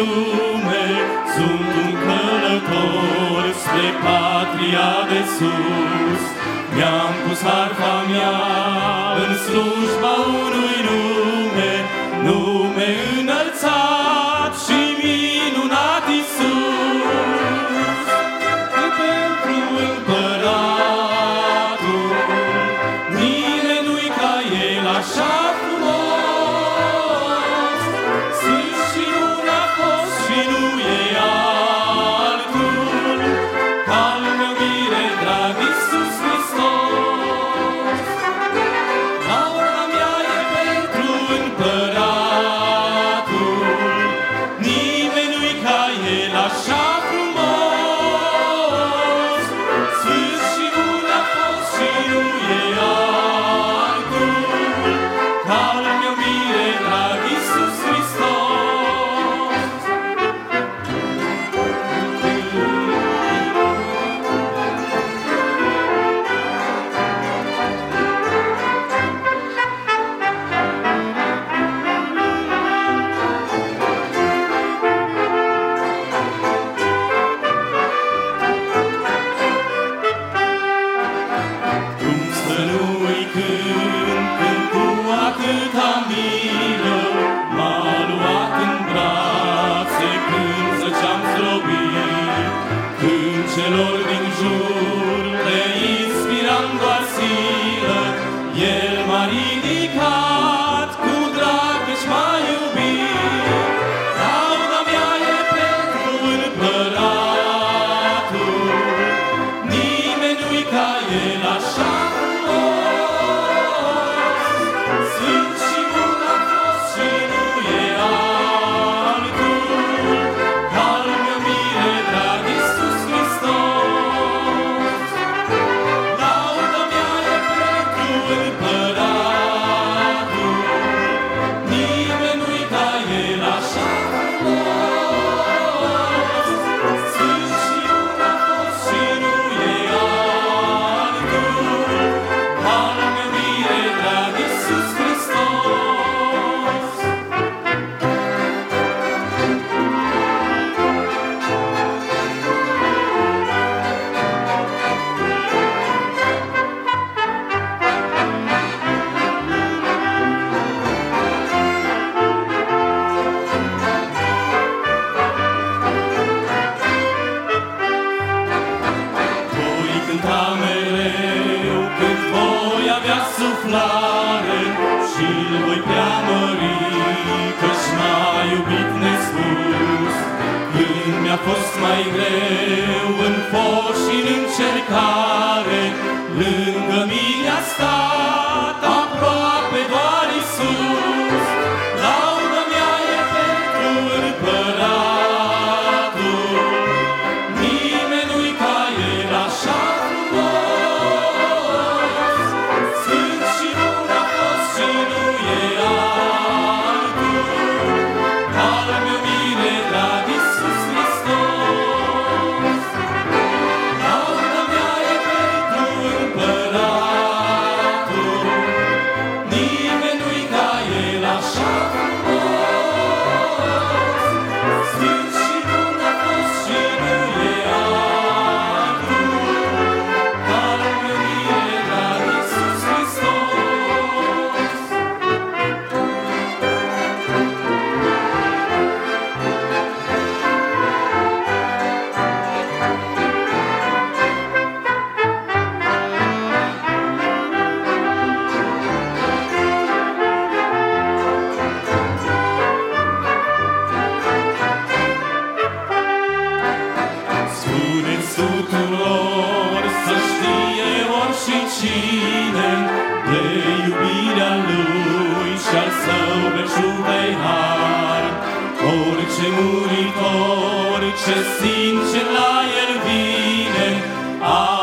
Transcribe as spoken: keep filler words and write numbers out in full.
lume, sunt un călător spre patria de sus. Mi-am pus harfa mea în slujba unui nume, nume înălțat și minunat Iisus. E pentru împăratul, nimeni nu-i ca El așa frumos. Sfânt și nu n-a fost și nu e altul, ca-l meu mire drag Iisus Hristos. Lauda mea e pentru împăratul, nimeni nu-i ca El așa frumos. Sfânt și nu n-a fost și nu e altul, ca-l meu mire drag Iisus Hristos. Cum să nu-i cânt când cu atâta milă m-a luat în brațe când zăceam zdrobit, când celor din jur le inspiram doar silă, El m-a ridicat, cu drag și m-a iubit. Lauda mea e pentru împăratul, nimeni nu-i ca El așa frumos. Sfânt și bun a fost și nu e altul, ca-l meu mire drag Iisus Hristos. Lauda mea e pentru împăratul, nimeni nu-i ca El așa frumos. Sfânt și bun a fost și nu e altul, ca-l meu mire drag Iisus Hristos. Voi cânta mereu cât voi avea suflare și-L voi preamări, căci m-a iubit nespus. Când mi-a fost mai greu în foc și în încercare, lângă mine a stat aproape doar Iisus. Lauda mea e pentru împăratul, nimeni nu-i ca El așa frumos. Sfânt și bun a fost și nu e altul, ca-l meu mire drag Iisus Hristos. Lauda mea e pentru împăratul, nimeni nu-i ca El așa frumos. Sfânt și bun a fost și nu e altul, ca-l meu mire drag Iisus Hristos. Spuneți tuturor să știe orice cine de iubirea Lui și-al Său belșug de har. Orice muritor ce sincer la El vine,